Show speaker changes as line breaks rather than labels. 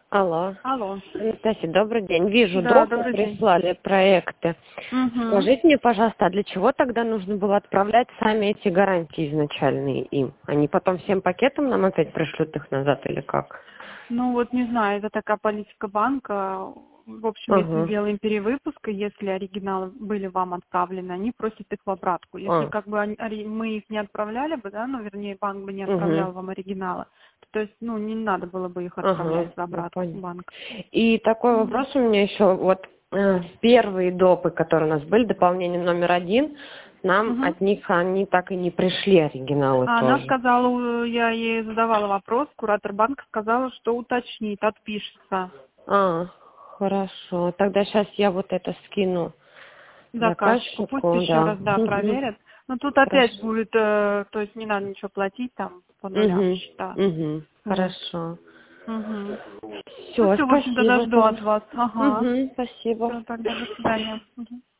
Алло.
Алло.
Анастасия, добрый день. Вижу,
Да,
допы
добрый день.
прислали проекты.
Угу.
Скажите мне, пожалуйста, а для чего тогда нужно было отправлять сами эти гарантии изначальные им? Они потом всем пакетом нам опять пришлют их назад или как?
Ну вот не знаю, это такая политика банка. В общем, если
Ага.
делаем перевыпуск, и если оригиналы были вам отправлены, они просят их в обратку. Если
А.
как бы мы их не отправляли бы, да, ну вернее банк бы не
Угу.
отправлял вам оригиналы, то есть, ну, не надо было бы их
Ага,
отправлять в
я
обратку в
понял.
банк.
И такой
Мгм.
вопрос у меня еще. Вот первые допы, которые у нас были, дополнение номер 1, нам
Мгм.
от них они так и не пришли, оригиналы
А она
тоже.
сказала, я ей задавала вопрос, куратор банка сказала, что уточнит, отпишется.
А, хорошо. Тогда сейчас я вот это скину
Заказчику, пусть
заказчику,
еще
да.
раз, да,
Угу.
проверят. Но тут опять
Хорошо.
будет, то есть не надо ничего платить там по нулям
Угу.
счета.
Угу.
Вот.
Хорошо.
Угу. Ну
Все,
все, в общем-то,
спасибо
дожду
тогда.
от вас. Ага.
Угу. Спасибо.
Все, тогда до свидания. Мгм.